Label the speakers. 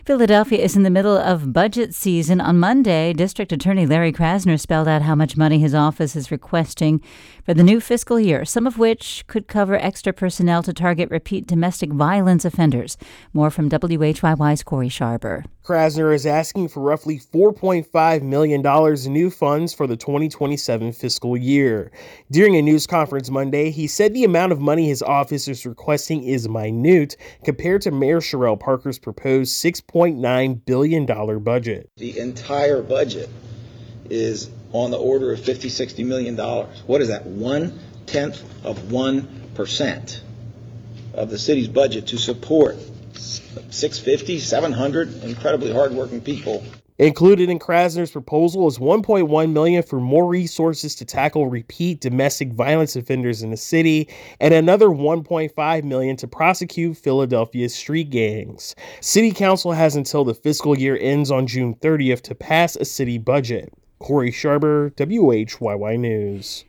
Speaker 1: Philadelphia is in the middle of budget season. On Monday, District Attorney Larry Krasner spelled out how much money his office is requesting for the new fiscal year, some of which could cover extra personnel to target repeat domestic violence offenders. More from WHYY's Corey Sharber.
Speaker 2: Krasner is asking for roughly $4.5 million in new funds for the 2027 fiscal year. During a news conference Monday, he said the amount of money his office is requesting is minute compared to Mayor Sherrell Parker's proposed $6.9 billion budget.
Speaker 3: The entire budget is on the order of $50-60 million. What is that? 1/10 of 1% of the city's budget to support 650, 700 incredibly hardworking people.
Speaker 2: Included in Krasner's proposal is $1.1 million for more resources to tackle repeat domestic violence offenders in the city, and another $1.5 million to prosecute Philadelphia's street gangs. City Council has until the fiscal year ends on June 30th to pass a city budget. Corey Sharber, WHYY News.